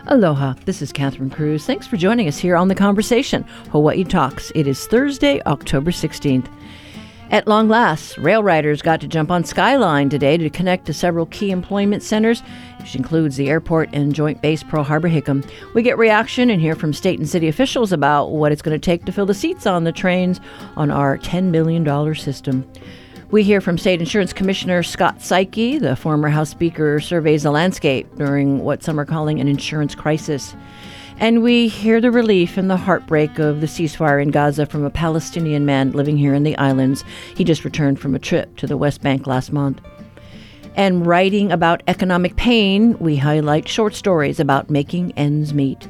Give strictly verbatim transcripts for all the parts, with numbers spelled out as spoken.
Aloha, this is Catherine Cruz. Thanks for joining us here on The Conversation, Hawaii Talks. It is Thursday, October sixteenth. At long last, rail riders got to jump on Skyline today to connect to several key employment centers, which includes the airport and Joint Base Pearl Harbor Hickam. We get reaction and hear from state and city officials about what it's going to take to fill the seats on the trains on our ten billion dollars system. We hear from State Insurance Commissioner Scott Saiki. The former House Speaker surveys the landscape during what some are calling an insurance crisis. And we hear the relief and the heartbreak of the ceasefire in Gaza from a Palestinian man living here in the islands. He just returned from a trip to the West Bank last month. And writing about economic pain, we highlight short stories about making ends meet.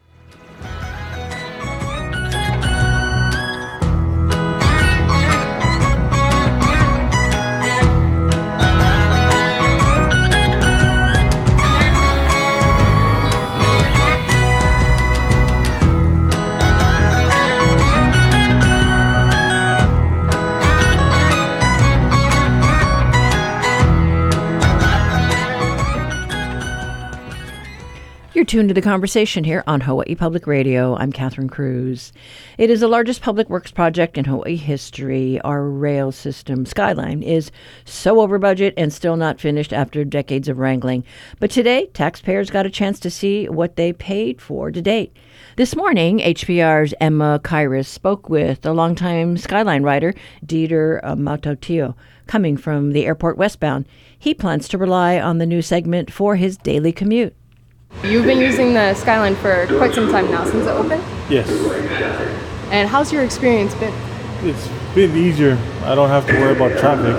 You're tuned to The Conversation here on Hawaii Public Radio. I'm Catherine Cruz. It is the largest public works project in Hawaii history. Our rail system, Skyline, is so over budget and still not finished after decades of wrangling. But today, taxpayers got a chance to see what they paid for to date. This morning, H P R's Emma Kairis spoke with a longtime Skyline rider, Dieter uh, Matautio, coming from the airport westbound. He plans to rely on the new segment for his daily commute. You've been using the Skyline for quite some time now, since it opened? Yes. And how's your experience been? It's been easier. I don't have to worry about traffic.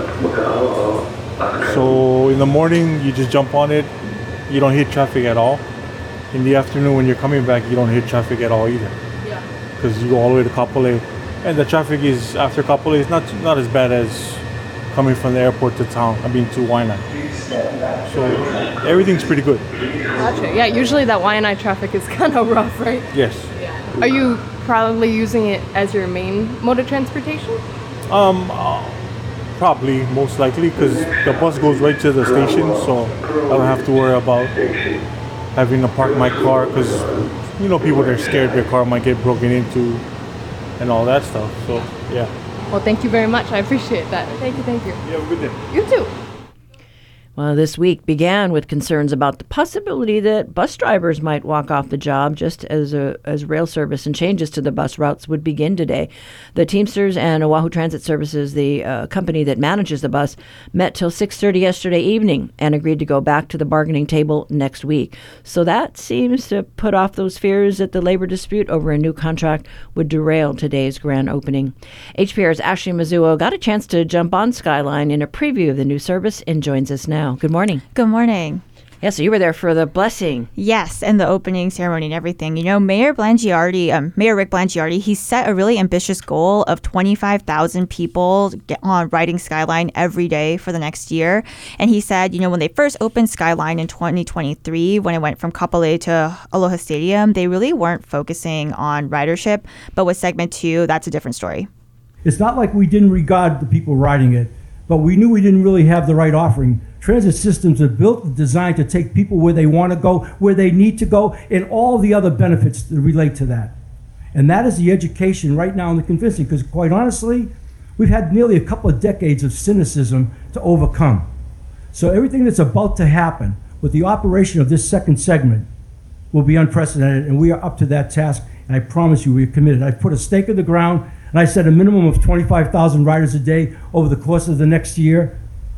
So in the morning, you just jump on it. You don't hit traffic at all. In the afternoon, when you're coming back, you don't hit traffic at all either. Yeah. Because you go all the way to Kapolei. And the traffic is, after Kapolei, is not, not as bad as coming from the airport to town. I mean, to Waianae. So everything's pretty good. Gotcha. Yeah, usually that Waianae traffic is kind of rough, right? Yes. Yeah. Are you probably using it as your main mode of transportation? Um, uh, probably, most likely, because the bus goes right to the station, so I don't have to worry about having to park my car, because, you know, people are scared their car might get broken into and all that stuff. So, yeah. Well, thank you very much. I appreciate that. Thank you, thank you. You have a good day. You too. Well, this week began with concerns about the possibility that bus drivers might walk off the job just as a, as rail service and changes to the bus routes would begin today. The Teamsters and Oahu Transit Services, the uh, company that manages the bus, met till six thirty yesterday evening and agreed to go back to the bargaining table next week. So that seems to put off those fears that the labor dispute over a new contract would derail today's grand opening. H P R's Ashley Mizuo got a chance to jump on Skyline in a preview of the new service and joins us now. Good morning. Good morning. Yeah, so you were there for the blessing. Yes, and the opening ceremony and everything. You know, Mayor Blangiardi, um, Mayor Rick Blangiardi, he set a really ambitious goal of twenty-five thousand people get on riding Skyline every day for the next year. And he said, you know, when they first opened Skyline in twenty twenty-three, when it went from Kapolei to Aloha Stadium, they really weren't focusing on ridership. But with segment two, that's a different story. It's not like we didn't regard the people riding it, but we knew we didn't really have the right offering. Transit systems are built and designed to take people where they want to go, where they need to go, and all the other benefits that relate to that. And that is the education right now in the convincing, because quite honestly, we've had nearly a couple of decades of cynicism to overcome. So everything that's about to happen with the operation of this second segment will be unprecedented, and we are up to that task, and I promise you we're committed. I put a stake in the ground, and I said a minimum of twenty-five thousand riders a day over the course of the next year.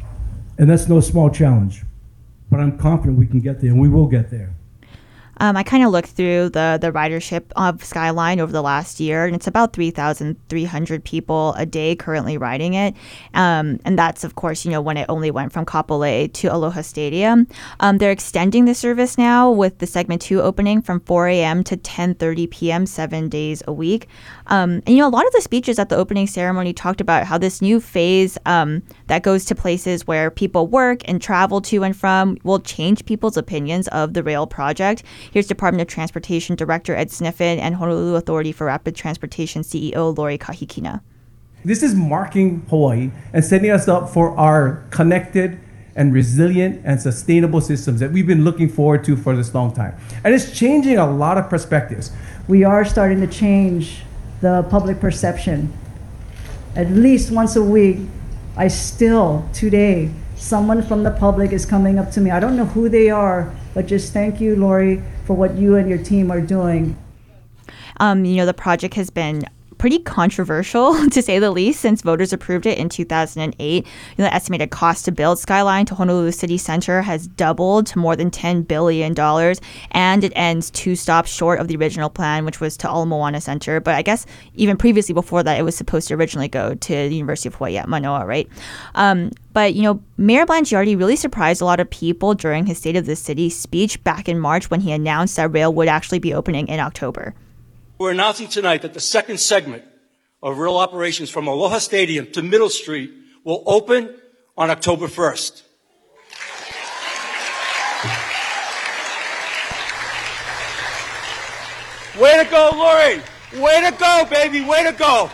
And that's no small challenge, but I'm confident we can get there, and we will get there. Um, I kind of looked through the, the ridership of Skyline over the last year, and it's about three thousand three hundred people a day currently riding it. Um, and that's, of course, you know, when it only went from Kapolei to Aloha Stadium. Um, they're extending the service now with the segment two opening from four a.m. to ten thirty p.m., seven days a week. Um, and, you know, a lot of the speeches at the opening ceremony talked about how this new phase um, that goes to places where people work and travel to and from will change people's opinions of the rail project. Here's Department of Transportation Director Ed Sniffen and Honolulu Authority for Rapid Transportation C E O Lori Kahikina. This is marking Hawaii and setting us up for our connected and resilient and sustainable systems that we've been looking forward to for this long time. And it's changing a lot of perspectives. We are starting to change the public perception. At least once a week, I still, today, someone from the public is coming up to me. I don't know who they are, but just thank you, Lori, for what you and your team are doing. Um, you know, the project has been pretty controversial, to say the least, since voters approved it in two thousand eight. You know, the estimated cost to build Skyline to Honolulu City Center has doubled to more than ten billion dollars, and it ends two stops short of the original plan, which was to Ala Moana Center. But I guess even previously, before that, it was supposed to originally go to the University of Hawaii at Manoa, right? Um, but, you know, Mayor Blangiardi really surprised a lot of people during his State of the City speech back in March when he announced that rail would actually be opening in October. We're announcing tonight that the second segment of rail operations from Aloha Stadium to Middle Street will open on October first. Way to go, Lori! Way to go, baby! Way to go!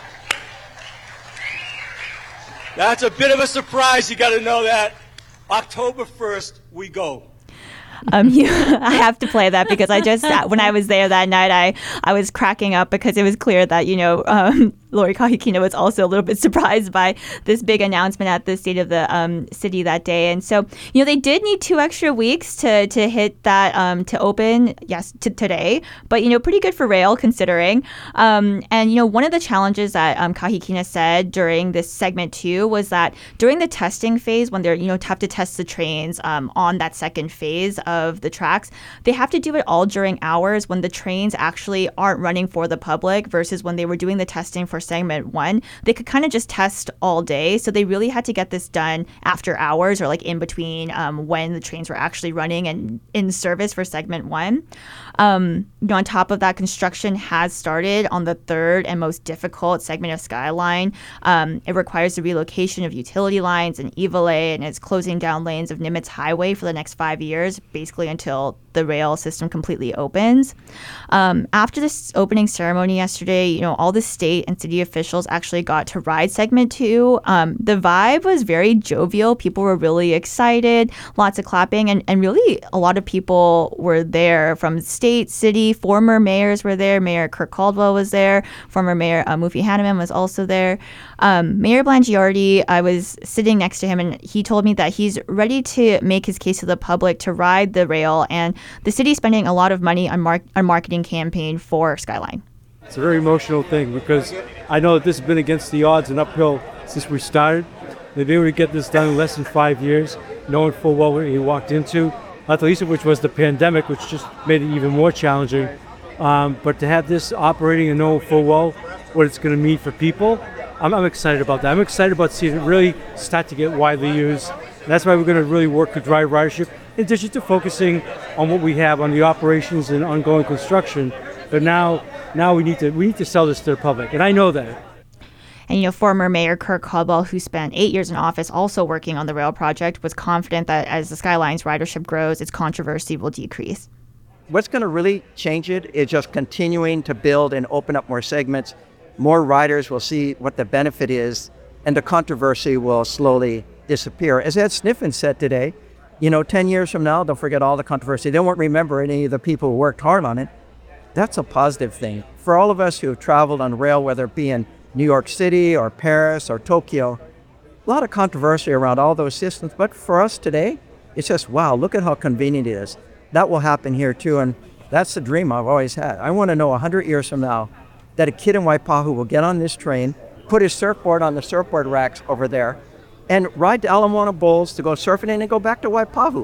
That's a bit of a surprise, you gotta know that. October first, we go. Um, you, I have to play that because I just, when I was there that night, I, I was cracking up because it was clear that, you know, um, Lori Kahikina was also a little bit surprised by this big announcement at the State of the um, City that day. And so, you know, they did need two extra weeks to, to hit that, um, to open, yes, to today. But, you know, pretty good for rail considering. Um, and, you know, one of the challenges that um, Kahikina said during this segment too was that during the testing phase, when they're, you know, have to test the trains um, on that second phase of the tracks, they have to do it all during hours when the trains actually aren't running for the public versus when they were doing the testing for segment one. They could kind of just test all day. So they really had to get this done after hours or like in between um, when the trains were actually running and in service for segment one. Um, you know, on top of that, construction has started on the third and most difficult segment of Skyline. Um, it requires the relocation of utility lines and Ivale, and it's closing down lanes of Nimitz Highway for the next five years, basically until the rail system completely opens. Um, after this opening ceremony yesterday, you know, all the state and city officials actually got to ride segment two. Um, the vibe was very jovial. People were really excited, lots of clapping, and, and really a lot of people were there from state, city, former mayors were there. Mayor Kirk Caldwell was there. Former Mayor uh, Mufi Hanneman was also there. Um, Mayor Blangiardi, I was sitting next to him, and he told me that he's ready to make his case to the public to ride the rail, and the city's spending a lot of money on mar- on marketing campaign for Skyline. It's a very emotional thing because I know that this has been against the odds and uphill since we started. They've been able to get this done in less than five years, knowing full well what he walked into, not the least of which was the pandemic, which just made it even more challenging. Um, but to have this operating and know full well what it's going to mean for people, I'm, I'm excited about that. I'm excited about seeing it really start to get widely used. And that's why we're going to really work to drive ridership, in addition to focusing on what we have on the operations and ongoing construction. But now, now we need to we need to sell this to the public, and I know that. And, you know, former Mayor Kirk Caldwell, who spent eight years in office also working on the rail project, was confident that as the Skyline's ridership grows, its controversy will decrease. What's going to really change it is just continuing to build and open up more segments. More riders will see what the benefit is, and the controversy will slowly disappear. As Ed Sniffen said today, you know, ten years from now, don't forget all the controversy. They won't remember any of the people who worked hard on it. That's a positive thing. For all of us who have traveled on rail, whether it be in New York City or Paris or Tokyo, a lot of controversy around all those systems. But for us today, it's just, wow, look at how convenient it is. That will happen here too. And that's the dream I've always had. I want to know one hundred years from now that a kid in Waipahu will get on this train, put his surfboard on the surfboard racks over there, and ride to Ala Moana Bowls to go surfing and then go back to Waipahu.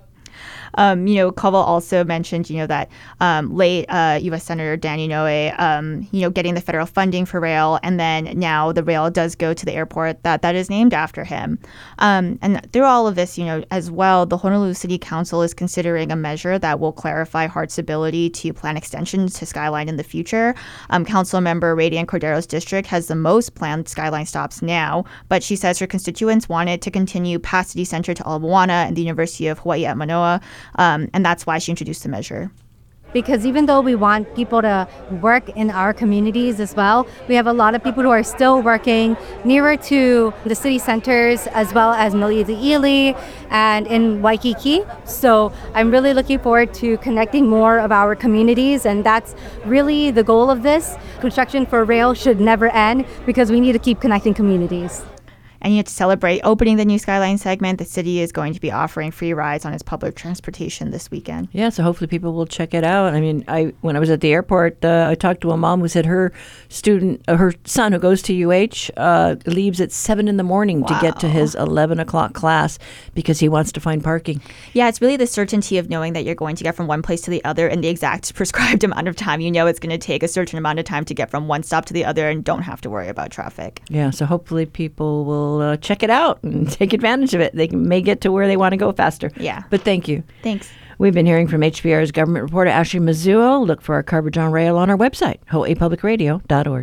Um, you know, Caldwell also mentioned, you know, that um, late uh, U S Senator Dan Inouye, um, you know, getting the federal funding for rail, and then now the rail does go to the airport that, that is named after him. Um, and through all of this, you know, as well, the Honolulu City Council is considering a measure that will clarify HART's ability to plan extensions to Skyline in the future. Um, Council member Radian Cordero's district has the most planned Skyline stops now, but she says her constituents wanted to continue past City Center to Ala Moana and the University of Hawaii at Manoa. Um, and that's why she introduced the measure. because even though we want people to work in our communities as well, we have a lot of people who are still working nearer to the city centers as well as Mili'i'ili and in Waikiki. So I'm really looking forward to connecting more of our communities, and that's really the goal of this. Construction for rail should never end because we need to keep connecting communities. And yet to celebrate opening the new Skyline segment, the city is going to be offering free rides on its public transportation this weekend. Yeah, so hopefully people will check it out. I mean, I when I was at the airport, uh, I talked to a mom who said her student, uh, her son who goes to U H, uh, leaves at seven in the morning wow. to get to his eleven o'clock class because he wants to find parking. Yeah, it's really the certainty of knowing that you're going to get from one place to the other in the exact prescribed amount of time. You know it's going to take a certain amount of time to get from one stop to the other and don't have to worry about traffic. Yeah, so hopefully people will Uh, check it out and take advantage of it. They can, may get to where they want to go faster. Yeah. But thank you. Thanks. We've been hearing from H P R's government reporter Ashley Mizuo. Look for our coverage on rail on our website, hawaii public radio dot org.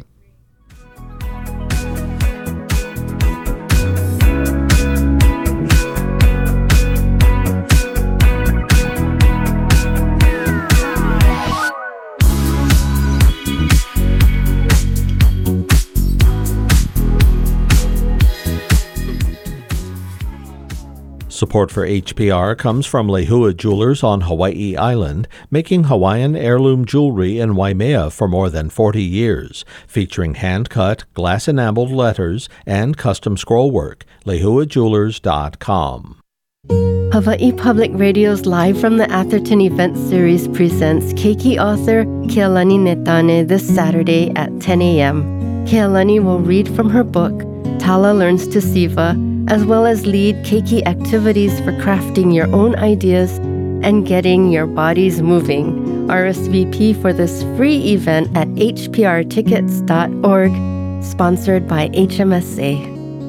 Support for H P R comes from Lehua Jewelers on Hawaii Island, making Hawaiian heirloom jewelry in Waimea for more than forty years, featuring hand-cut, glass-enameled letters and custom scroll work. lehua jewelers dot com. Hawaii Public Radio's Live from the Atherton Event Series presents keiki author Kealani Netane this Saturday at ten a.m. Kealani will read from her book, Tala Learns to Siva, as well as lead keiki activities for crafting your own ideas and getting your bodies moving. R S V P for this free event at h p r tickets dot org, sponsored by H M S A.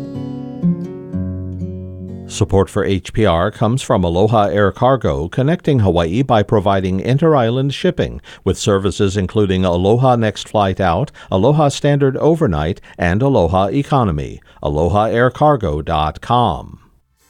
Support for H P R comes from Aloha Air Cargo, connecting Hawaii by providing inter-island shipping with services including Aloha Next Flight Out, Aloha Standard Overnight, and Aloha Economy. aloha air cargo dot com.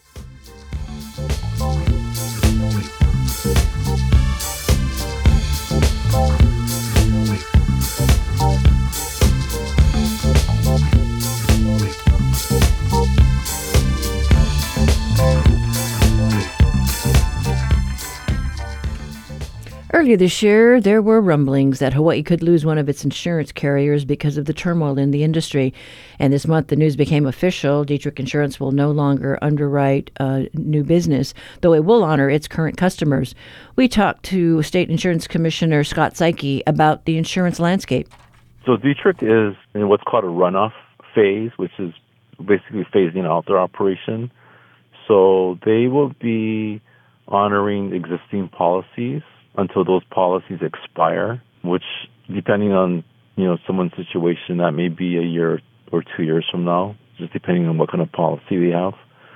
Earlier this year, there were rumblings that Hawaii could lose one of its insurance carriers because of the turmoil in the industry. And this month, the news became official. Dietrich Insurance will no longer underwrite uh, new business, though it will honor its current customers. We talked to State Insurance Commissioner Scott Saiki about the insurance landscape. So Dietrich is in what's called a runoff phase, which is basically phasing out their operation. So they will be honoring existing policies until those policies expire, which, depending on, you know, someone's situation, that may be a year or two years from now, just depending on what kind of policy they have.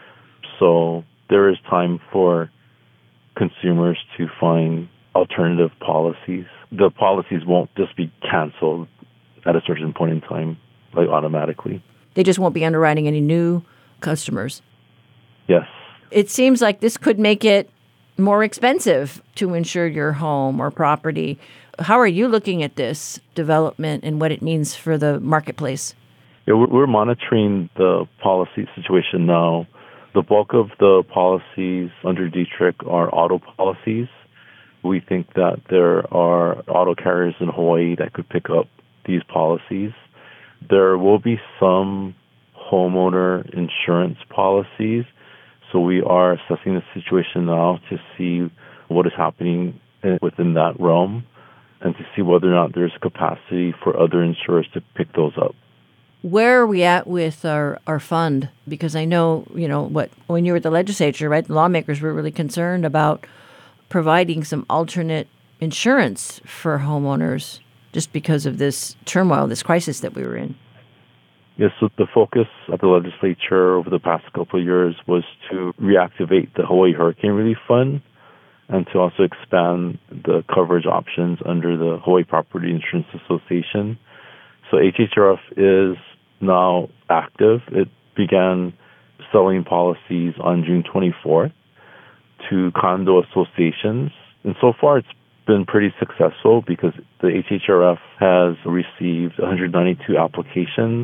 So there is time for consumers to find alternative policies. The policies won't just be canceled at a certain point in time, like automatically. They just won't be underwriting any new customers. Yes. It seems like this could make it more expensive to insure your home or property. How are you looking at this development and what it means for the marketplace? Yeah, we're monitoring the policy situation now. The bulk of the policies under Dietrich are auto policies. We think that there are auto carriers in Hawaii that could pick up these policies. There will be some homeowner insurance policies. So we are assessing the situation now to see what is happening within that realm and to see whether or not there's capacity for other insurers to pick those up. Where are we at with our, our fund? Because I know, you know, what when you were at the legislature, right, the lawmakers were really concerned about providing some alternate insurance for homeowners just because of this turmoil, this crisis that we were in. Yes, so the focus of the legislature over the past couple of years was to reactivate the Hawaii Hurricane Relief Fund and to also expand the coverage options under the Hawaii Property Insurance Association. So H H R F is now active. It began selling policies on June twenty-fourth to condo associations. And so far it's been pretty successful because the H H R F has received one hundred ninety-two applications.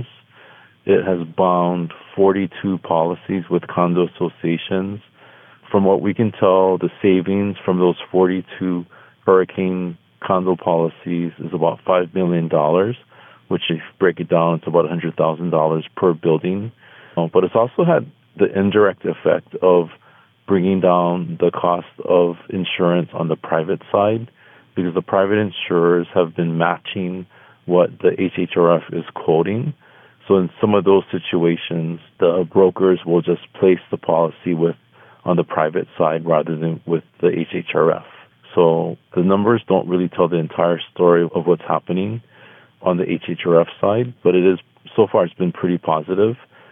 It has bound forty-two policies with condo associations. From what we can tell, the savings from those forty-two hurricane condo policies is about five million dollars, which if you break it down, it's about one hundred thousand dollars per building. Uh, but it's also had the indirect effect of bringing down the cost of insurance on the private side, because the private insurers have been matching what the H H R F is quoting. So in some of those situations, the brokers will just place the policy with on the private side rather than with the H H R F. So the numbers don't really tell the entire story of what's happening on the H H R F side, but it is, so far it's been pretty positive.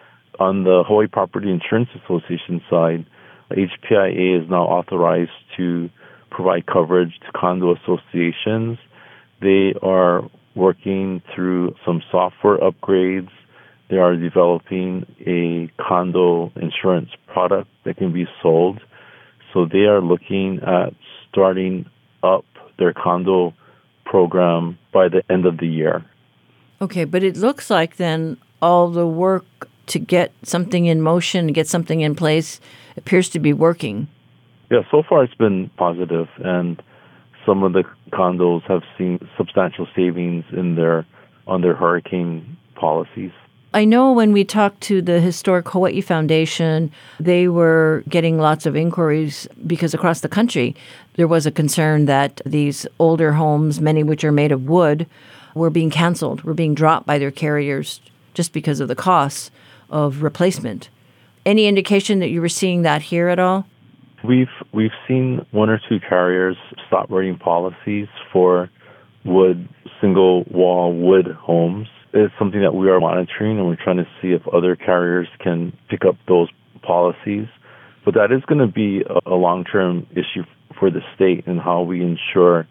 On the Hawaii Property Insurance Association side, H P I A is now authorized to provide coverage to condo associations. They are working through some software upgrades. They are developing a condo insurance product that can be sold. So they are looking at starting up their condo program by the end of the year. Okay, but it looks like then all the work to get something in motion, get something in place, appears to be working. Yeah, so far it's been positive, and some of the condos have seen substantial savings in their on their hurricane policies. I know when we talked to the Historic Hawaii Foundation, they were getting lots of inquiries because across the country there was a concern that these older homes, many which are made of wood, were being canceled, were being dropped by their carriers just because of the costs of replacement. Any indication that you were seeing that here at all? We've we've seen one or two carriers stop writing policies for wood, single wall wood homes. It's something that we are monitoring, and we're trying to see if other carriers can pick up those policies. But that is going to be a, a long-term issue for the state and how we ensure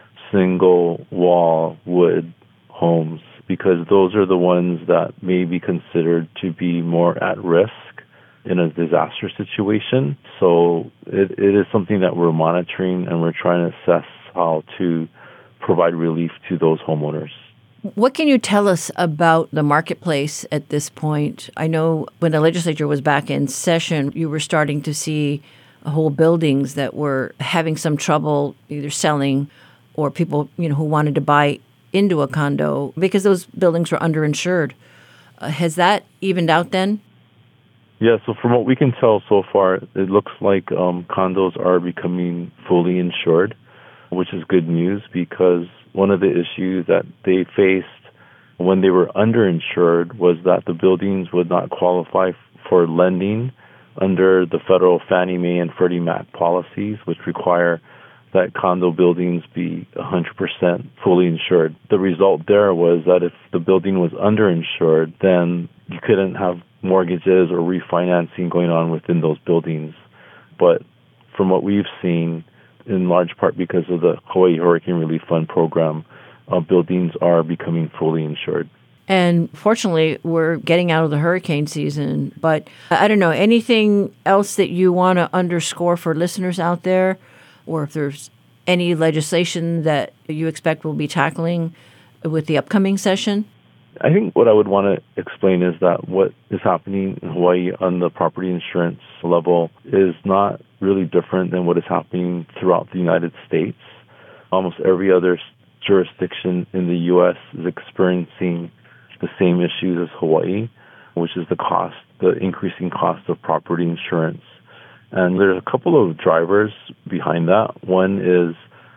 single wall wood homes, because those are the ones that may be considered to be more at risk in a disaster situation. So it, it is something that we're monitoring, and we're trying to assess how to provide relief to those homeowners. What can you tell us about the marketplace at this point? I know when the legislature was back in session, you were starting to see whole buildings that were having some trouble either selling or people, you know, who wanted to buy into a condo because those buildings were underinsured. Uh, has that evened out then? Yeah, so from what we can tell so far, it looks like um, condos are becoming fully insured, which is good news, because one of the issues that they faced when they were underinsured was that the buildings would not qualify for lending under the federal Fannie Mae and Freddie Mac policies, which require that condo buildings be one hundred percent fully insured. The result there was that if the building was underinsured, then you couldn't have mortgages or refinancing going on within those buildings. But from what we've seen, in large part because of the Hawaii Hurricane Relief Fund program, uh, buildings are becoming fully insured. And fortunately, we're getting out of the hurricane season. But I don't know, anything else that you want to underscore for listeners out there? Or if there's any legislation that you expect we'll be tackling with the upcoming session? I think what I would want to explain is that what is happening in Hawaii on the property insurance level is not really different than what is happening throughout the United States. Almost every other jurisdiction in the U S is experiencing the same issues as Hawaii, which is the cost, the increasing cost of property insurance. And there's a couple of drivers behind that. One is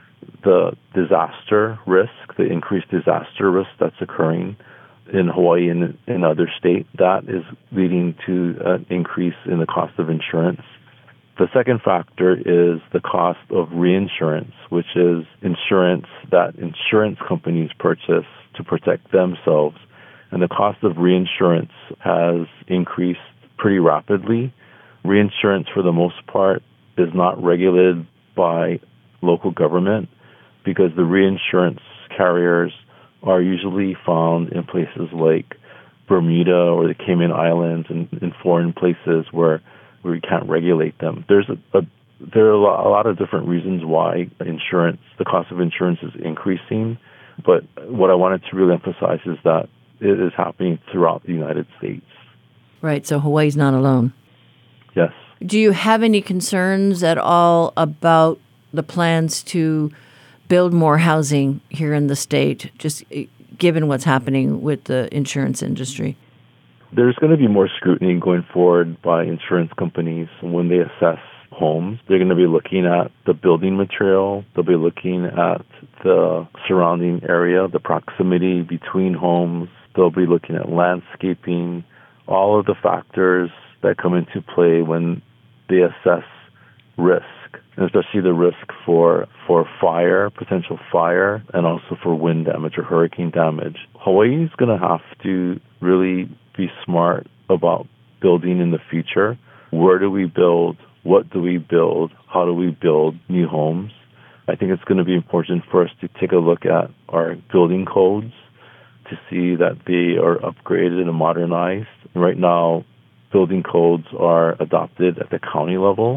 the disaster risk, the increased disaster risk that's occurring in Hawaii and in other states. That is leading to an increase in the cost of insurance. The second factor is the cost of reinsurance, which is insurance that insurance companies purchase to protect themselves. And the cost of reinsurance has increased pretty rapidly. Reinsurance, for the most part, is not regulated by local government because the reinsurance carriers are usually found in places like Bermuda or the Cayman Islands and in foreign places where, where we can't regulate them. There's a, a there are a lot, a lot of different reasons why insurance, the cost of insurance is increasing. But what I wanted to really emphasize is that it is happening throughout the United States. Right, so Hawaii's not alone. Yes. Do you have any concerns at all about the plans to build more housing here in the state, just given what's happening with the insurance industry? There's going to be more scrutiny going forward by insurance companies when they assess homes. They're going to be looking at the building material. They'll be looking at the surrounding area, the proximity between homes. They'll be looking at landscaping, all of the factors that come into play when they assess risk, and especially the risk for for fire, potential fire, and also for wind damage or hurricane damage. Hawaii is going to have to really be smart about building in the future. Where do we build? What do we build? How do we build new homes? I think it's going to be important for us to take a look at our building codes to see that they are upgraded and modernized. Right now, building codes are adopted at the county level.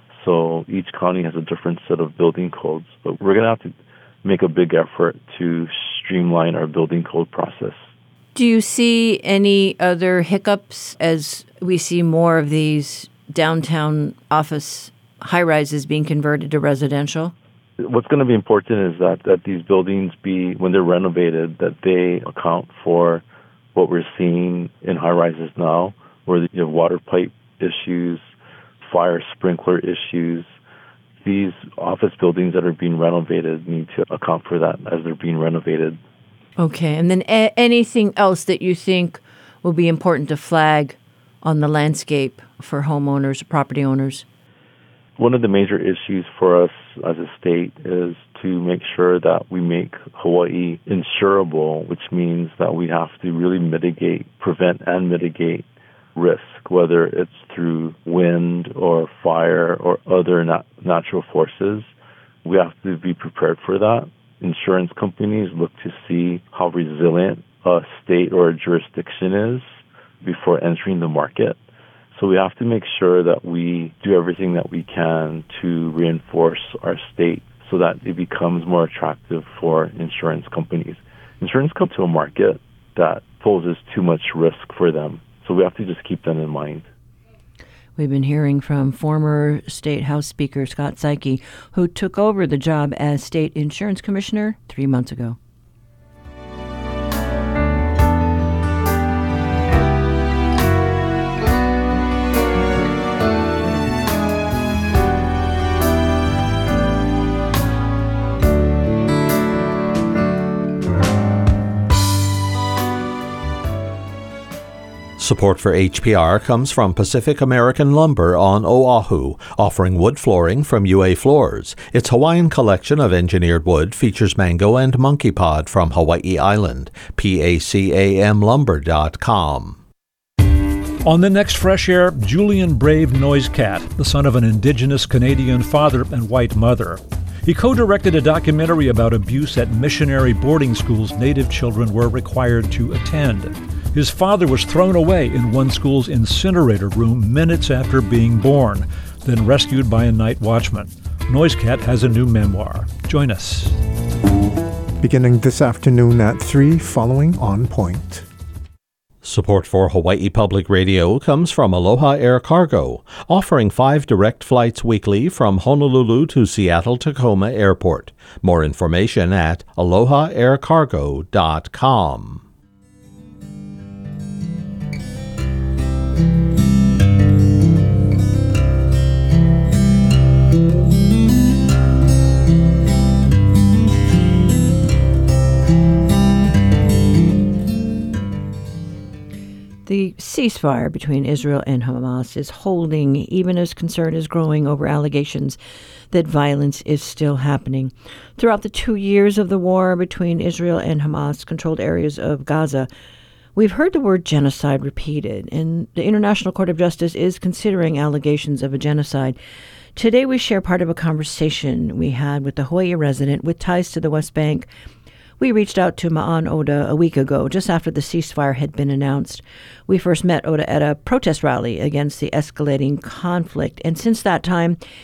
So each county has a different set of building codes. But we're going to have to make a big effort to streamline our building code process. Do you see any other hiccups as we see more of these downtown office high-rises being converted to residential? What's going to be important is that, that these buildings be, when they're renovated, that they account for what we're seeing in high-rises now, where you have water pipe issues, fire sprinkler issues. These office buildings that are being renovated need to account for that as they're being renovated. Okay, and then a- anything else that you think will be important to flag on the landscape for homeowners, property owners? One of the major issues for us as a state is to make sure that we make Hawaii insurable, which means that we have to really mitigate, prevent and mitigate risk, whether it's through wind or fire or other nat- natural forces. We have to be prepared for that. Insurance companies look to see how resilient a state or a jurisdiction is before entering the market. So we have to make sure that we do everything that we can to reinforce our state so that it becomes more attractive for insurance companies. Insurance come to a market that poses too much risk for them. So we have to just keep that in mind. We've been hearing from former State House Speaker Scott Saiki, who took over the job as State Insurance Commissioner three months ago. Support for H P R comes from Pacific American Lumber on Oahu, offering wood flooring from U A Floors. Its Hawaiian collection of engineered wood features mango and monkey pod from Hawaii Island. pacam lumber dot com. On the next Fresh Air, Julian Brave Noisecat, the son of an indigenous Canadian father and white mother. He co-directed a documentary about abuse at missionary boarding schools Native children were required to attend. His father was thrown away in one school's incinerator room minutes after being born, then rescued by a night watchman. Noisecat has a new memoir. Join us. Beginning this afternoon at three, following On Point. Support for Hawaii Public Radio comes from Aloha Air Cargo, offering five direct flights weekly from Honolulu to Seattle-Tacoma Airport. More information at aloha air cargo dot com. The ceasefire between Israel and Hamas is holding, even as concern is growing over allegations that violence is still happening. Throughout the two years of the war between Israel and Hamas-controlled areas of Gaza, we've heard the word genocide repeated, and the International Court of Justice is considering allegations of a genocide. Today we share part of a conversation we had with the Hawaii resident with ties to the West Bank. We reached out to Ma'an Oda a week ago, just after the ceasefire had been announced. We first met Oda at a protest rally against the escalating conflict, and since that time,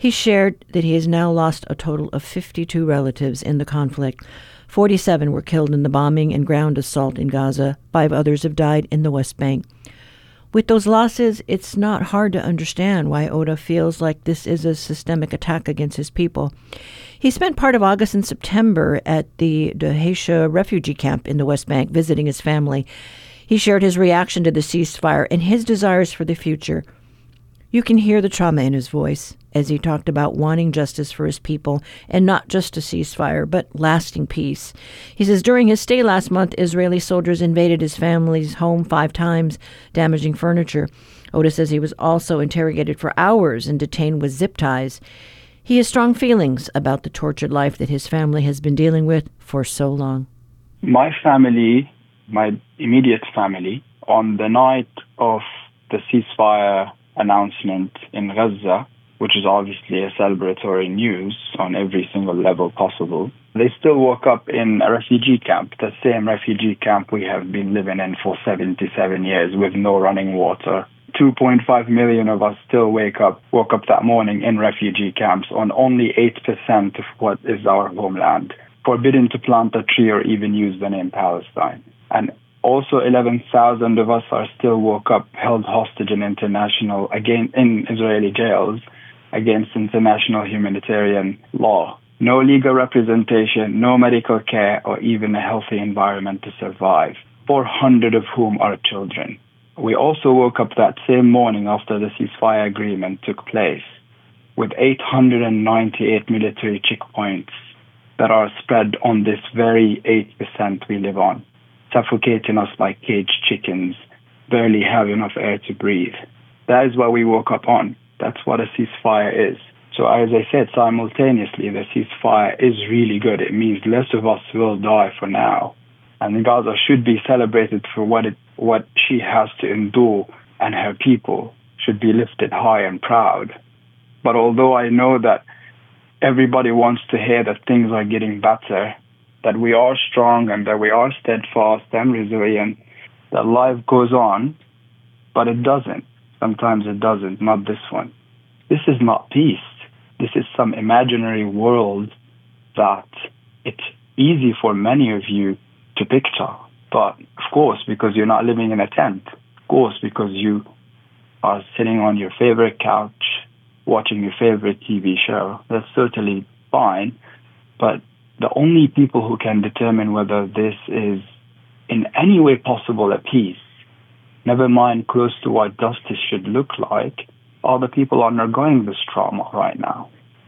He shared that he has now lost a total of fifty-two relatives in the conflict. forty-seven were killed in the bombing and ground assault in Gaza. Five others have died in the West Bank. With those losses, it's not hard to understand why Oda feels like this is a systemic attack against his people. He spent part of August and September at the Dheisheh refugee camp in the West Bank, visiting his family. He shared his reaction to the ceasefire and his desires for the future. You can hear the trauma in his voice as he talked about wanting justice for his people, and not just a ceasefire, but lasting peace. He says during his stay last month, Israeli soldiers invaded his family's home five times, damaging furniture. Oda says he was also interrogated for hours and detained with zip ties. He has strong feelings about the tortured life that his family has been dealing with for so long. My family, my immediate family, on the night of the ceasefire announcement in Gaza, which is obviously a celebratory news on every single level possible, they still woke up in a refugee camp, the same refugee camp we have been living in for seventy-seven years with no running water. two point five million of us still wake up, woke up that morning in refugee camps on only eight percent of what is our homeland, forbidden to plant a tree or even use the name Palestine. And also eleven thousand of us are still woke up, held hostage in international, again in Israeli jails against international humanitarian law. No legal representation, no medical care, or even a healthy environment to survive, four hundred of whom are children. We also woke up that same morning after the ceasefire agreement took place with eight hundred ninety-eight military checkpoints that are spread on this very eight percent we live on, suffocating us like caged chickens, barely have enough air to breathe. That is what we woke up on. That's what a ceasefire is. So as I said, simultaneously, the ceasefire is really good. It means less of us will die for now. And Gaza should be celebrated for what it, what she has to endure, and her people should be lifted high and proud. But although I know that everybody wants to hear that things are getting better, that we are strong and that we are steadfast and resilient, that life goes on, but it doesn't. Sometimes it doesn't, not this one. This is not peace. This is some imaginary world that it's easy for many of you to picture. But of course, because you're not living in a tent. Of course, because you are sitting on your favorite couch, watching your favorite T V show. That's totally fine. But the only people who can determine whether this is in any way possible a peace, never mind close to what justice should look like, are the people undergoing this trauma right now.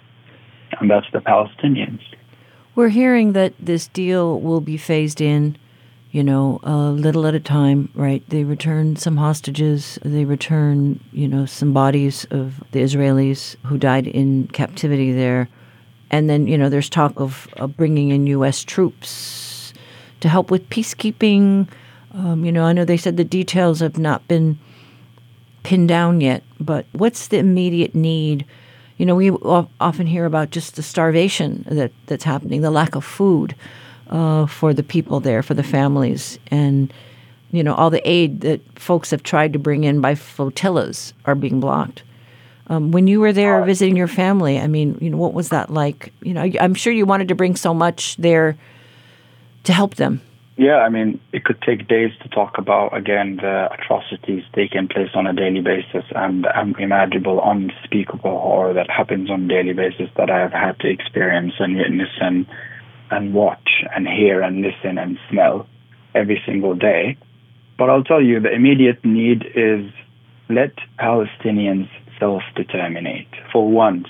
And that's the Palestinians. We're hearing that this deal will be phased in, you know, a little at a time, right? They return some hostages. They return, you know, some bodies of the Israelis who died in captivity there. And then, you know, there's talk of, of bringing in U S troops to help with peacekeeping. Um, you know, I know they said the details have not been pinned down yet, but what's the immediate need? You know, we often hear about just the starvation that, that's happening, the lack of food uh, for the people there, for the families, and, you know, all the aid that folks have tried to bring in by flotillas are being blocked. Um, when you were there visiting your family, I mean, you know, what was that like? You know, I'm sure you wanted to bring so much there to help them. Yeah, I mean, it could take days to talk about, again, the atrocities taking place on a daily basis and the unimaginable, unspeakable horror that happens on a daily basis that I have had to experience and witness and, and watch and hear and listen and smell every single day. But I'll tell you, the immediate need is let Palestinians self-determinate. For once,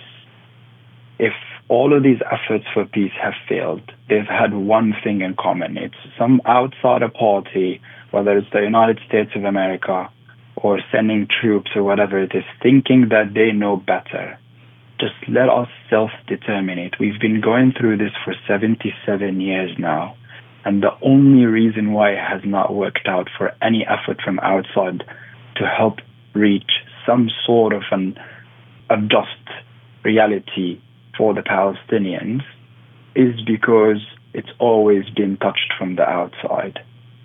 if all of these efforts for peace have failed, they've had one thing in common. It's some outsider party, whether it's the United States of America or sending troops or whatever it is, thinking that they know better. Just let us self-determinate. We've been going through this for seventy-seven years now, and the only reason why it has not worked out for any effort from outside to help reach some sort of an, a just reality for the Palestinians is because it's always been touched from the outside.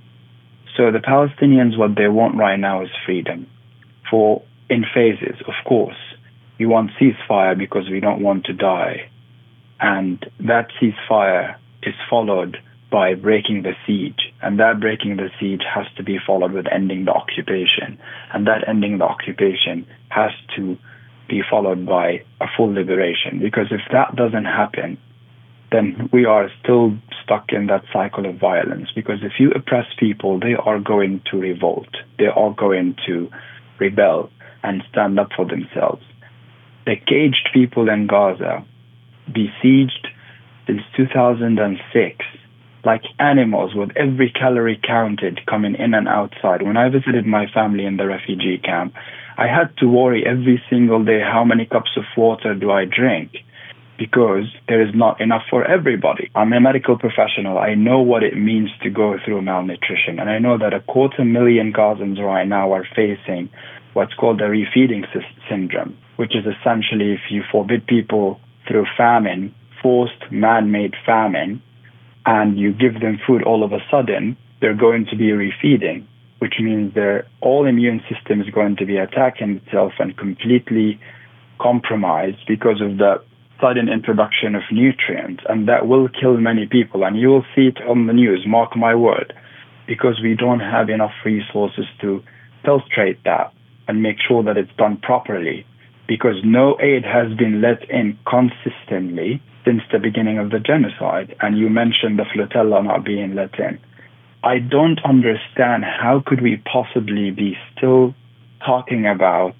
So the Palestinians, what they want right now is freedom, for in phases, of course. we want ceasefire because we don't want to die. And that ceasefire is followed by breaking the siege. And that breaking the siege has to be followed with ending the occupation. And that ending the occupation has to be followed by a full liberation. Because if that doesn't happen, then we are still stuck in that cycle of violence. Because if you oppress people, they are going to revolt. They are going to rebel and stand up for themselves. The caged people in Gaza, besieged since two thousand six, like animals with every calorie counted coming in and outside. When I visited my family in the refugee camp, I had to worry every single day, how many cups of water do I drink? Because there is not enough for everybody. I'm a medical professional. I know what it means to go through malnutrition. And I know that a quarter million Gazans right now are facing what's called the refeeding sy- syndrome, which is essentially if you forbid people through famine, forced man-made famine, and you give them food all of a sudden, they're going to be refeeding, which means their all immune system is going to be attacking itself and completely compromised because of the sudden introduction of nutrients, and that will kill many people. And you will see it on the news, mark my word, because we don't have enough resources to filtrate that and make sure that it's done properly, because no aid has been let in consistently since the beginning of the genocide. And you mentioned the flotilla not being let in. I don't understand how could we possibly be still talking about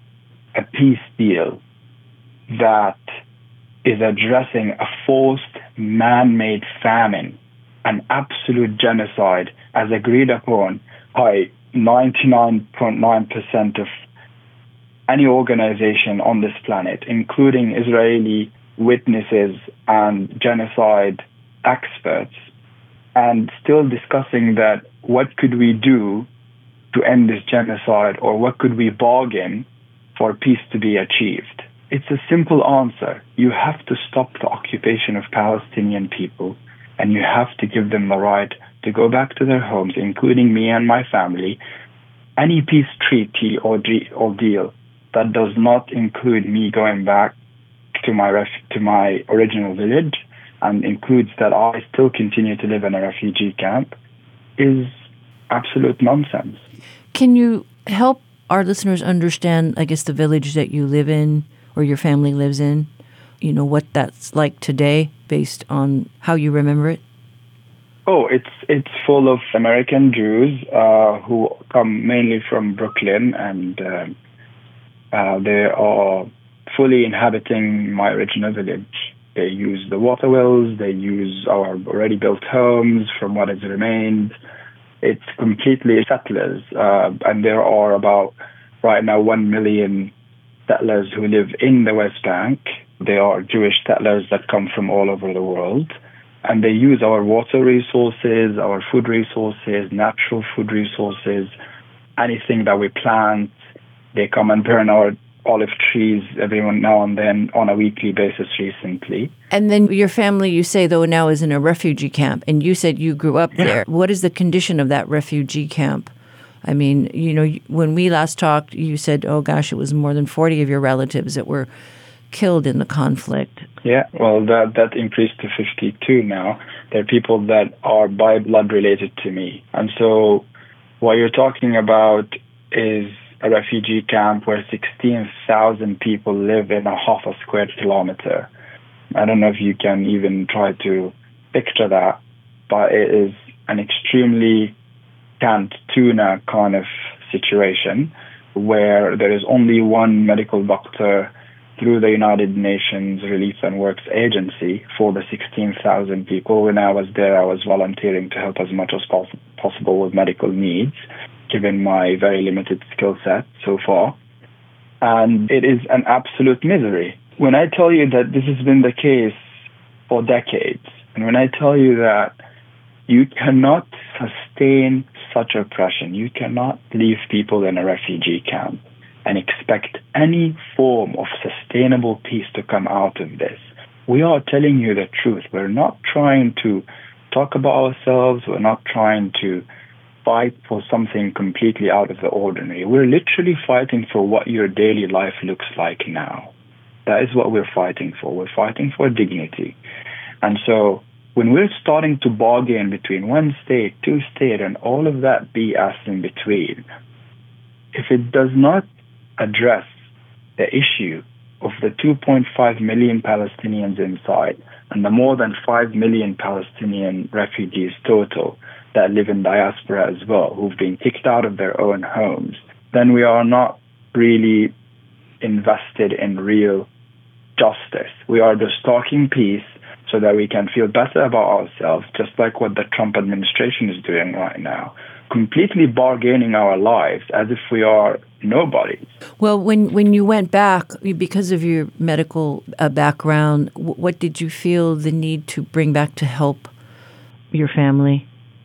a peace deal that is addressing a forced man-made famine, an absolute genocide as agreed upon by ninety-nine point nine percent of any organization on this planet, including Israeli witnesses and genocide experts, and still discussing that what could we do to end this genocide, or what could we bargain for peace to be achieved. It's a simple answer. You have to stop the occupation of Palestinian people, and you have to give them the right to go back to their homes, including me and my family. Any peace treaty or, de- or deal that does not include me going back to my ref- to my original village and includes that I still continue to live in a refugee camp is absolute nonsense. Can you help our listeners understand, I guess, the village that you live in or your family lives in? You know, what that's like today based on how you remember it? Oh, it's it's full of American Jews uh, who come mainly from Brooklyn, and uh, uh, they are fully inhabiting my original village. They use the water wells, they use our already built homes from what has remained. It's completely settlers, uh, and there are about, right now, one million settlers who live in the West Bank. They are Jewish settlers that come from all over the world, and they use our water resources, our food resources, natural food resources, anything that we plant. They come and burn our olive trees every now and then on a weekly basis recently. And then your family, you say, though, now is in a refugee camp, and you said you grew up yeah. there. What is the condition of that refugee camp? I mean, you know, when we last talked, you said, oh, gosh, it was more than forty of your relatives that were killed in the conflict. Yeah, well, that that increased to fifty-two now. There are people that are by blood related to me. And so what you're talking about is a refugee camp where sixteen thousand people live in a half a square kilometer. I don't know if you can even try to picture that, but it is an extremely canned tuna kind of situation where there is only one medical doctor through the United Nations Relief and Works Agency for the sixteen thousand people. When I was there, I was volunteering to help as much as pos- possible with medical needs, given my very limited skill set so far. And it is an absolute misery. When I tell you that this has been the case for decades, and when I tell you that you cannot sustain such oppression, you cannot leave people in a refugee camp and expect any form of sustainable peace to come out of this. We are telling you the truth. We're not trying to talk about ourselves. We're not trying to fight for something completely out of the ordinary. We're literally fighting for what your daily life looks like now. That is what we're fighting for. We're fighting for dignity. And so when we're starting to bargain between one state, two state, and all of that B S in between, if it does not address the issue of the two point five million Palestinians inside and the more than five million Palestinian refugees total that live in diaspora as well, who've been kicked out of their own homes, then we are not really invested in real justice. We are just talking peace so that we can feel better about ourselves, just like what the Trump administration is doing right now, completely bargaining our lives as if we are nobodies. Well, when, when you went back, because of your medical uh, background, w- what did you feel the need to bring back to help your family?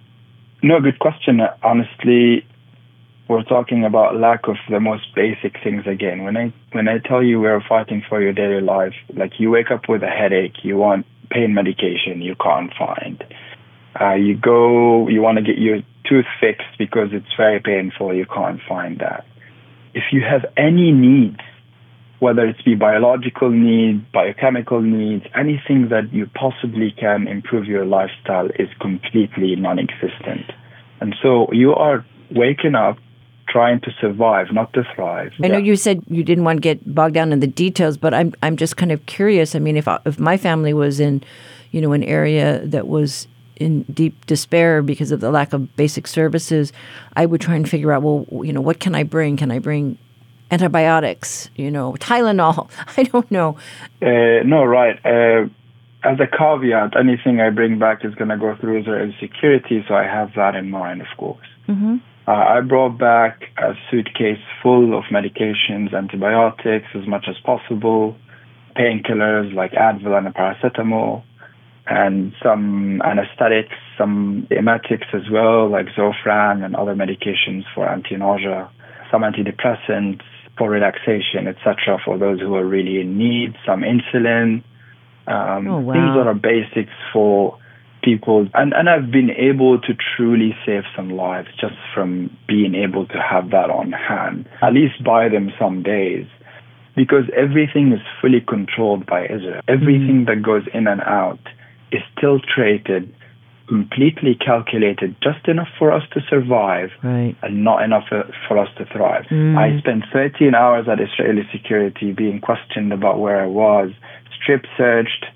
No, good question. Honestly, we're talking about lack of the most basic things again. When I when I tell you we're fighting for your daily life, like you wake up with a headache, you want pain medication, you can't find. Uh, you go, you want to get your tooth fixed because it's very painful, you can't find that. If you have any needs, whether it's be biological needs, biochemical needs, anything that you possibly can improve your lifestyle is completely non-existent. And so you are waking up trying to survive, not to thrive. I know you said you didn't want to get bogged down in the details, but I'm I'm just kind of curious. I mean, if if my family was in, you know, an area that was in deep despair because of the lack of basic services, I would try and figure out, well, you know, what can I bring? Can I bring antibiotics, you know, Tylenol? I don't know. Uh, no, right. Uh, as a caveat, anything I bring back is going to go through Israel security, so I have that in mind, of course. Mm-hmm. Uh, I brought back a suitcase full of medications, antibiotics as much as possible, painkillers like Advil and paracetamol, and some anesthetics, some emetics as well, like Zofran and other medications for anti-nausea, some antidepressants for relaxation, et cetera, for those who are really in need, some insulin, um, oh, wow. things that are basics for people. And, and I've been able to truly save some lives just from being able to have that on hand, at least buy them some days, because everything is fully controlled by Israel. Everything mm. that goes in and out is still traded, completely calculated, just enough for us to survive, right. and not enough for us to thrive. Mm. I spent thirteen hours at Israeli security being questioned about where I was, strip searched,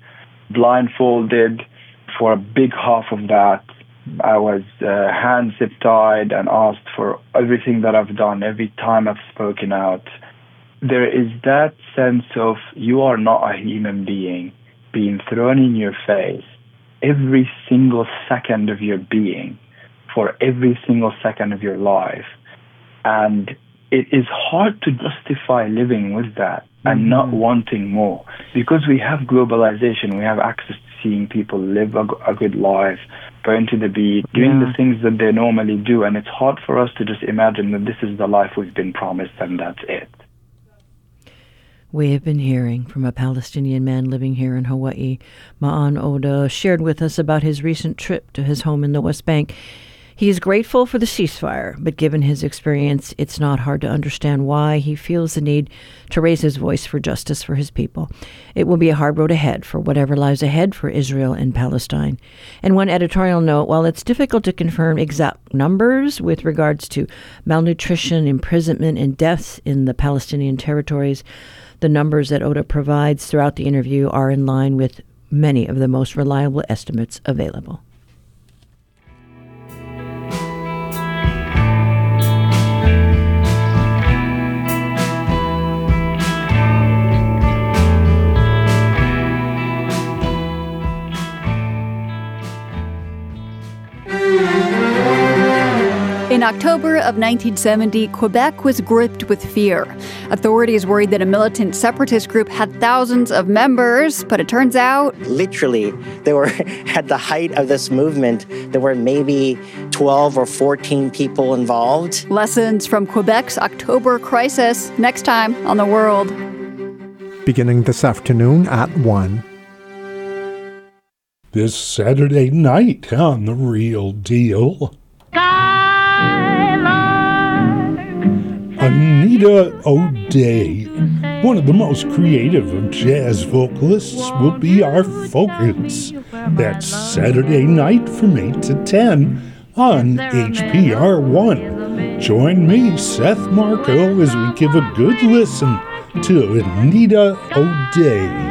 blindfolded for a big half of that. I was uh, hand zip tied and asked for everything that I've done, every time I've spoken out. There is that sense of you are not a human being being thrown in your face every single second of your being for every single second of your life. And it is hard to justify living with that and mm-hmm. not wanting more, because we have globalization, we have access to seeing people live a, a good life, going to the beach, doing yeah. the things that they normally do. And it's hard for us to just imagine that this is the life we've been promised and that's it. We have been hearing from a Palestinian man living here in Hawaii. Ma'an Oda shared with us about his recent trip to his home in the West Bank. He is grateful for the ceasefire, but given his experience, it's not hard to understand why he feels the need to raise his voice for justice for his people. It will be a hard road ahead for whatever lies ahead for Israel and Palestine. And one editorial note, while it's difficult to confirm exact numbers with regards to malnutrition, imprisonment, and deaths in the Palestinian territories, the numbers that Oda provides throughout the interview are in line with many of the most reliable estimates available. In October of nineteen seventy, Quebec was gripped with fear. Authorities worried that a militant separatist group had thousands of members, but it turns out... Literally, there were, at the height of this movement, there were maybe twelve or fourteen people involved. Lessons from Quebec's October crisis, next time on The World. Beginning this afternoon at one. This Saturday night on The Real Deal. Anita O'Day, one of the most creative of jazz vocalists, will be our focus. That's Saturday night from eight to ten on H P R one. Join me, Seth Marco, as we give a good listen to Anita O'Day.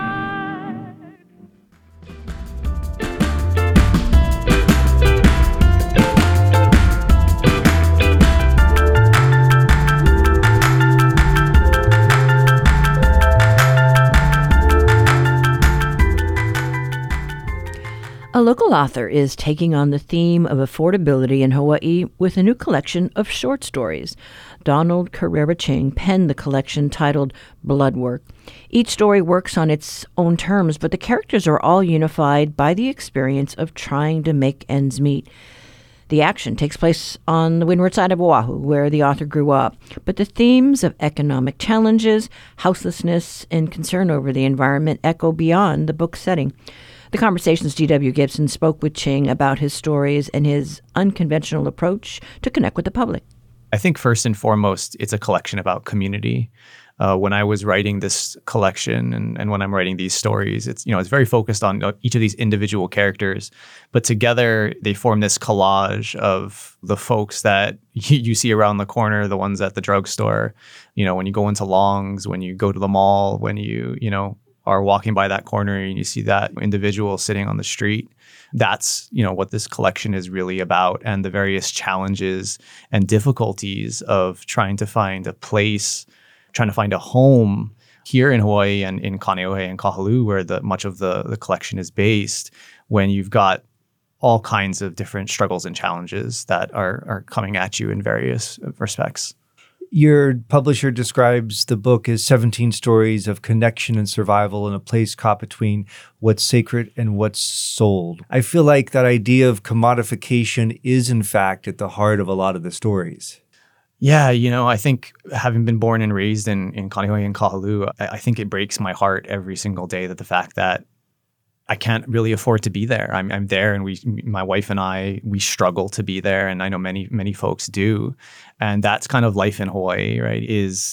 A local author is taking on the theme of affordability in Hawaii with a new collection of short stories. Donald Carrera Ching penned the collection titled Bloodwork. Each story works on its own terms, but the characters are all unified by the experience of trying to make ends meet. The action takes place on the windward side of Oahu, where the author grew up, but the themes of economic challenges, houselessness, and concern over the environment echo beyond the book's setting. The Conversation's G W Gibson spoke with Ching about his stories and his unconventional approach to connect with the public. I think first and foremost, it's a collection about community. Uh, when I was writing this collection and, and when I'm writing these stories, it's, you know, it's very focused on uh, each of these individual characters, but together they form this collage of the folks that you, you see around the corner, the ones at the drugstore, you know, when you go into Long's, when you go to the mall, when you, you know, are walking by that corner and you see that individual sitting on the street. That's, you know, what this collection is really about, and the various challenges and difficulties of trying to find a place, trying to find a home here in Hawaii and in Kaneohe and Kahaluu, where the much of the, the collection is based, when you've got all kinds of different struggles and challenges that are, are coming at you in various respects. Your publisher describes the book as seventeen stories of connection and survival in a place caught between what's sacred and what's sold. I feel like that idea of commodification is, in fact, at the heart of a lot of the stories. Yeah, you know, I think having been born and raised in, in Kaneohe and Kahaluu, I, I think it breaks my heart every single day that the fact that I can't really afford to be there. I'm, I'm there, and we, my wife and I, we struggle to be there, and I know many, many folks do. And that's kind of life in Hawaii, right? Is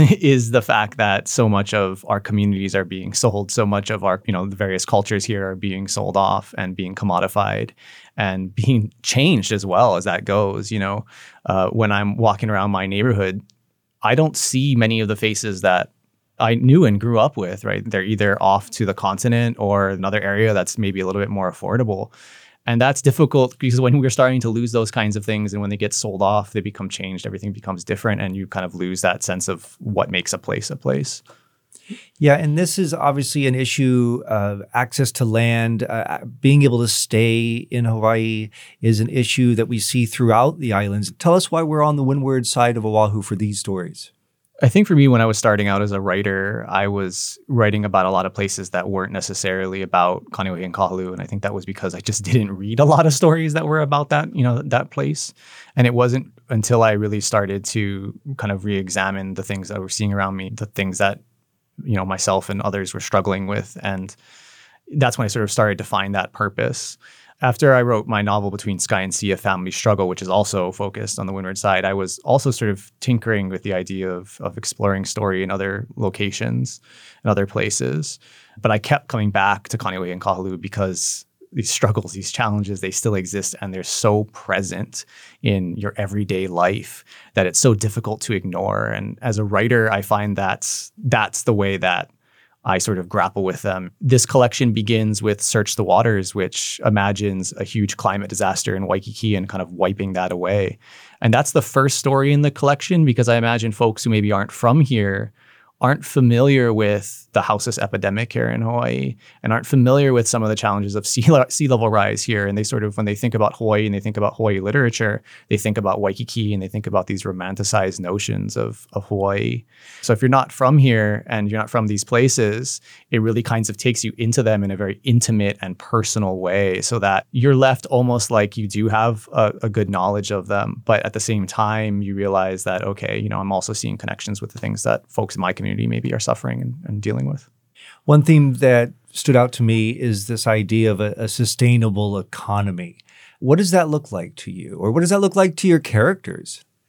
is the fact that so much of our communities are being sold, so much of our, you know, the various cultures here are being sold off and being commodified and being changed as well as that goes. You know, uh, when I'm walking around my neighborhood, I don't see many of the faces that I knew and grew up with, right? They're either off to the continent or another area that's maybe a little bit more affordable. And that's difficult because when we're starting to lose those kinds of things and when they get sold off, they become changed, everything becomes different, and you kind of lose that sense of what makes a place a place. Yeah, and this is obviously an issue of access to land. Uh, being able to stay in Hawaii is an issue that we see throughout the islands. Tell us why we're on the windward side of Oahu for these stories. I think for me, when I was starting out as a writer, I was writing about a lot of places that weren't necessarily about Kaneohe and Kahaluu. And I think that was because I just didn't read a lot of stories that were about that, you know, that place. And it wasn't until I really started to kind of re-examine the things that I was seeing around me, the things that, you know, myself and others were struggling with. And that's when I sort of started to find that purpose. After I wrote my novel Between Sky and Sea, A Family Struggle, which is also focused on the windward side, I was also sort of tinkering with the idea of, of exploring story in other locations and other places. But I kept coming back to Kaneohe and Kahaluu because these struggles, these challenges, they still exist, and they're so present in your everyday life that it's so difficult to ignore. And as a writer, I find that's that's the way that I sort of grapple with them. This collection begins with Search the Waters, which imagines a huge climate disaster in Waikiki and kind of wiping that away. And that's the first story in the collection because I imagine folks who maybe aren't from here aren't familiar with the houseless epidemic here in Hawaii and aren't familiar with some of the challenges of sea, le- sea level rise here. And they sort of, when they think about Hawaii and they think about Hawaii literature, they think about Waikiki and they think about these romanticized notions of, of Hawaii. So if you're not from here and you're not from these places, it really kind of takes you into them in a very intimate and personal way so that you're left almost like you do have a, a good knowledge of them. But at the same time, you realize that, okay, you know, I'm also seeing connections with the things that folks in my community maybe are suffering and, and dealing with. One theme that stood out to me is this idea of a, a sustainable economy. What does that look like to you? Or what does that look like to your characters?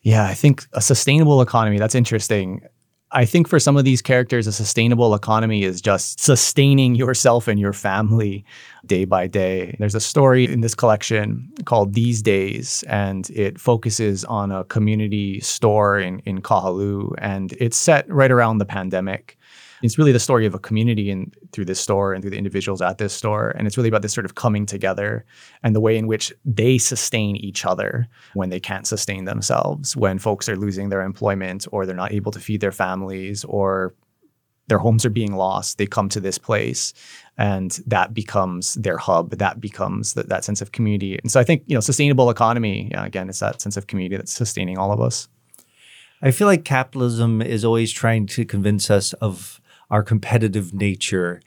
Yeah, I think a sustainable economy, that's interesting. I think for some of these characters, a sustainable economy is just sustaining yourself and your family day by day. There's a story in this collection called These Days, and it focuses on a community store in, in Kahalu, and it's set right around the pandemic. It's really the story of a community in, through this store and through the individuals at this store. And it's really about this sort of coming together and the way in which they sustain each other when they can't sustain themselves, when folks are losing their employment or they're not able to feed their families or their homes are being lost. They come to this place and that becomes their hub. That becomes the, that sense of community. And so I think, you know, sustainable economy, yeah, again, it's that sense of community that's sustaining all of us. I feel like capitalism is always trying to convince us of our competitive nature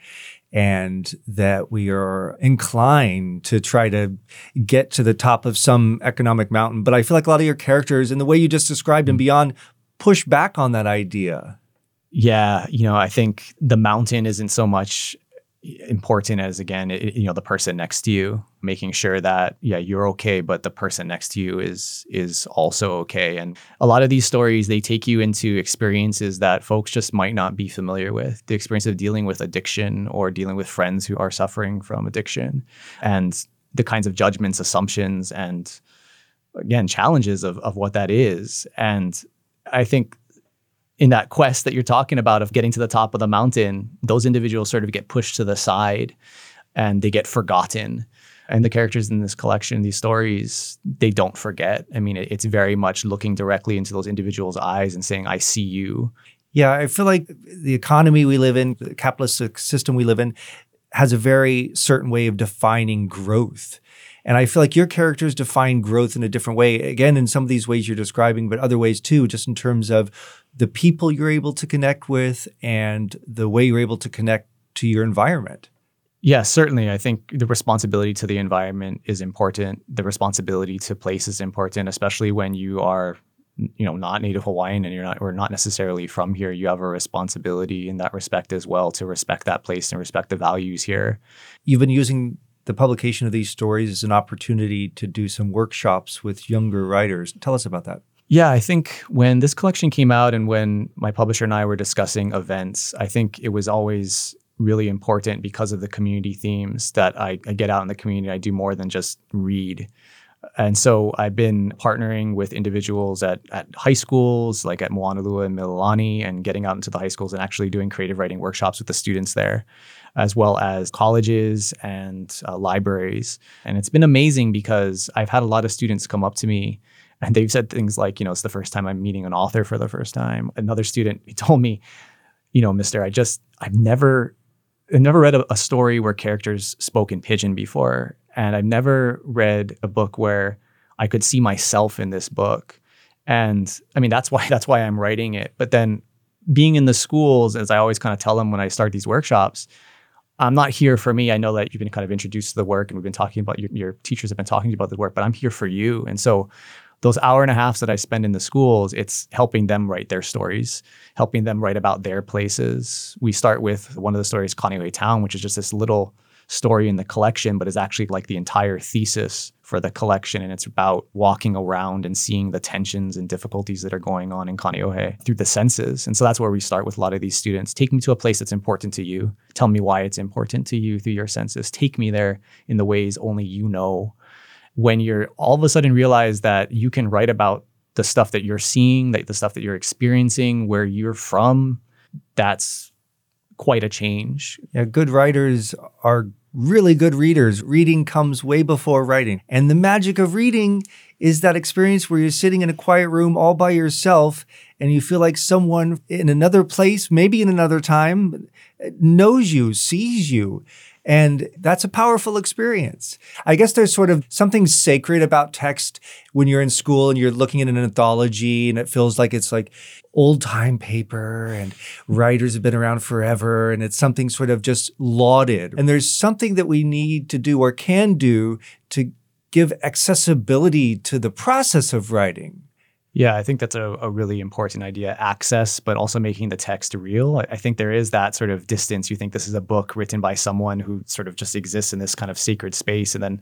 and that we are inclined to try to get to the top of some economic mountain. But I feel like a lot of your characters and the way you just described and beyond push back on that idea. Yeah, you know, I think the mountain isn't so much important as, again, it, you know, the person next to you, making sure that, yeah, you're okay, but the person next to you is is also okay. And a lot of these stories, they take you into experiences that folks just might not be familiar with. The experience of dealing with addiction or dealing with friends who are suffering from addiction and the kinds of judgments, assumptions, and again, challenges of, of what that is. And I think in that quest that you're talking about of getting to the top of the mountain, those individuals sort of get pushed to the side and they get forgotten. And the characters in this collection, these stories, they don't forget. I mean, it, it's very much looking directly into those individuals' eyes and saying, I see you. Yeah, I feel like the economy we live in, the capitalist system we live in, has a very certain way of defining growth. And I feel like your characters define growth in a different way. Again, in some of these ways you're describing, but other ways too, just in terms of the people you're able to connect with and the way you're able to connect to your environment. Yeah, certainly. I think the responsibility to the environment is important. The responsibility to place is important, especially when you are, you know, not Native Hawaiian and you're not, or not necessarily from here. You have a responsibility in that respect as well to respect that place and respect the values here. You've been using the publication of these stories as an opportunity to do some workshops with younger writers. Tell us about that. Yeah, I think when this collection came out and when my publisher and I were discussing events, I think it was always really important because of the community themes that I, I get out in the community. I do more than just read. And so I've been partnering with individuals at, at high schools, like at Moanalua and Mililani, and getting out into the high schools and actually doing creative writing workshops with the students there, as well as colleges and uh, libraries. And it's been amazing because I've had a lot of students come up to me and they've said things like, you know, it's the first time I'm meeting an author for the first time. Another student, he told me, you know, mister, I just, I've never, I've never read a, a story where characters spoke in pidgin before. And I've never read a book where I could see myself in this book. And I mean, that's why, that's why I'm writing it. But then being in the schools, as I always kind of tell them when I start these workshops, I'm not here for me. I know that you've been kind of introduced to the work and we've been talking about, your, your teachers have been talking to you about the work, but I'm here for you. And so those hour and a half that I spend in the schools, it's helping them write their stories, helping them write about their places. We start with one of the stories, Kaneohe Town, which is just this little story in the collection, but is actually like the entire thesis for the collection. And it's about walking around and seeing the tensions and difficulties that are going on in Kaneohe through the senses. And so that's where we start with a lot of these students. Take me to a place that's important to you. Tell me why it's important to you through your senses. Take me there in the ways only you know. When you're all of a sudden realize that you can write about the stuff that you're seeing, that the stuff that you're experiencing, where you're from, that's quite a change. Yeah, good writers are really good readers. Reading comes way before writing. And the magic of reading is that experience where you're sitting in a quiet room all by yourself and you feel like someone in another place, maybe in another time, knows you, sees you. And that's a powerful experience. I guess there's sort of something sacred about text when you're in school and you're looking at an anthology and it feels like it's like old time paper and writers have been around forever and it's something sort of just lauded. And there's something that we need to do or can do to give accessibility to the process of writing. Yeah, I think that's a, a really important idea, access, but also making the text real. I, I think there is that sort of distance. You think this is a book written by someone who sort of just exists in this kind of sacred space. And then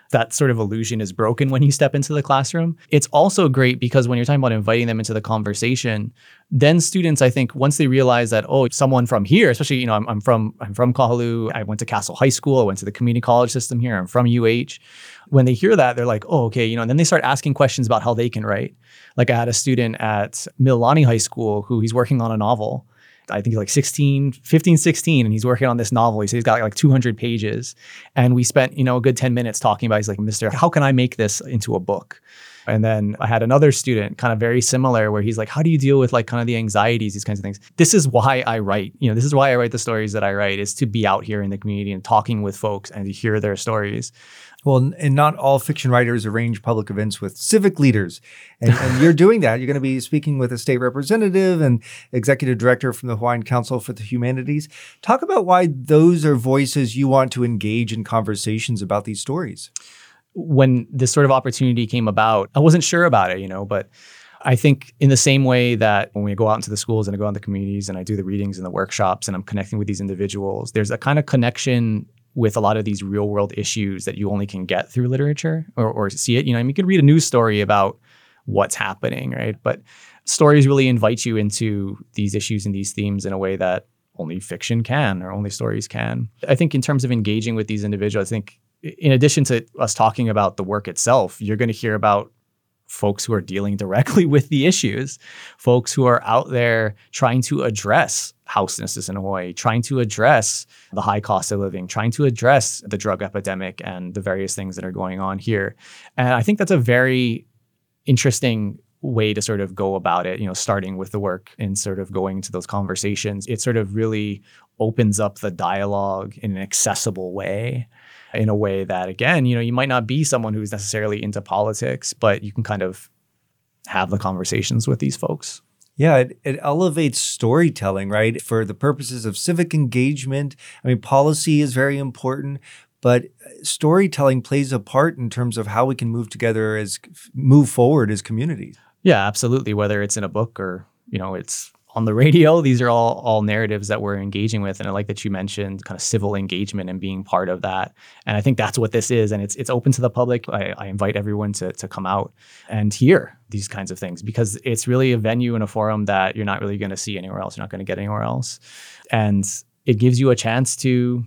that sort of illusion is broken when you step into the classroom. It's also great because when you're talking about inviting them into the conversation, then students, I think, once they realize that, oh, someone from here, especially, you know, I'm, I'm from I'm from Kahaluu, I went to Castle High School, I went to the community college system here, I'm from U H. When they hear that, they're like, oh, okay, you know, and then they start asking questions about how they can write. Like I had a student at Mililani High School who he's working on a novel. I think he's like sixteen, fifteen, sixteen, and he's working on this novel. He said he's got like two hundred pages. And we spent, you know, a good ten minutes talking about, he's like, Mister, how can I make this into a book? And then I had another student kind of very similar where he's like, how do you deal with like kind of the anxieties, these kinds of things? This is why I write, you know, this is why I write the stories that I write, is to be out here in the community and talking with folks and to hear their stories. Well, and not all fiction writers arrange public events with civic leaders. And, and you're doing that. You're going to be speaking with a state representative and executive director from the Hawaiian Council for the Humanities. Talk about why those are voices you want to engage in conversations about these stories. When this sort of opportunity came about, I wasn't sure about it, you know, but I think in the same way that when we go out into the schools and I go out in the communities and I do the readings and the workshops and I'm connecting with these individuals, there's a kind of connection with a lot of these real world issues that you only can get through literature or, or see it. You know, I mean, you can read a news story about what's happening, right? But stories really invite you into these issues and these themes in a way that only fiction can or only stories can. I think in terms of engaging with these individuals, I think in addition to us talking about the work itself, you're going to hear about folks who are dealing directly with the issues, folks who are out there trying to address houselessness in Hawaii, trying to address the high cost of living, trying to address the drug epidemic and the various things that are going on here. And I think that's a very interesting way to sort of go about it, you know, starting with the work and sort of going to those conversations. It sort of really opens up the dialogue in an accessible way, in a way that, again, you know, you might not be someone who's necessarily into politics, but you can kind of have the conversations with these folks. Yeah, it, it elevates storytelling, right? For the purposes of civic engagement. I mean, policy is very important, but storytelling plays a part in terms of how we can move together as move forward as communities. Yeah, absolutely. Whether it's in a book or, you know, it's on the radio, these are all all narratives that we're engaging with. And I like that you mentioned kind of civil engagement and being part of that. And I think that's what this is. And it's it's open to the public. I, I invite everyone to to come out and hear these kinds of things because it's really a venue and a forum that you're not really going to see anywhere else. You're not going to get anywhere else. And it gives you a chance to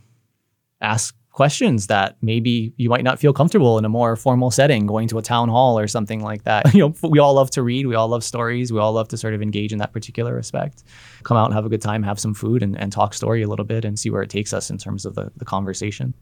ask questions that maybe you might not feel comfortable in a more formal setting, going to a town hall or something like that. You know, we all love to read. We all love stories. We all love to sort of engage in that particular respect. Come out and have a good time, have some food and, and talk story a little bit and see where it takes us in terms of the, the conversation.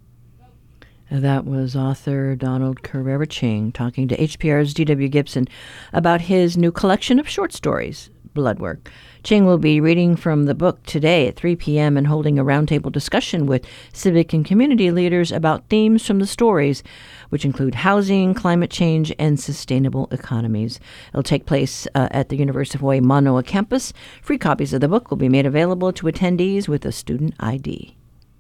That was author Donald Carrera Ching talking to H P R's D W Gibson about his new collection of short stories, Bloodwork. Ching will be reading from the book today at three p.m. and holding a roundtable discussion with civic and community leaders about themes from the stories, which include housing, climate change, and sustainable economies. It'll take place uh, at the University of Hawaii Manoa campus. Free copies of the book will be made available to attendees with a student I D.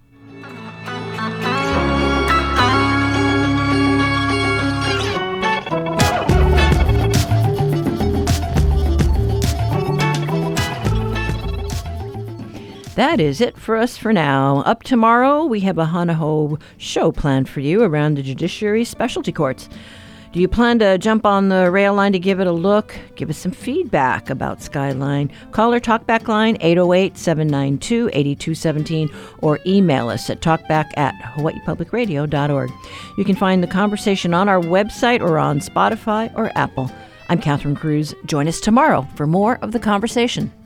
That is it for us for now. Up tomorrow, we have a Hanaho show planned for you around the judiciary specialty courts. Do you plan to jump on the rail line to give it a look? Give us some feedback about Skyline. Call our talkback line, eight oh eight, seven nine two, eight two one seven, or email us at talkback at hawaii public radio dot org. You can find the conversation on our website or on Spotify or Apple. I'm Catherine Cruz. Join us tomorrow for more of the conversation.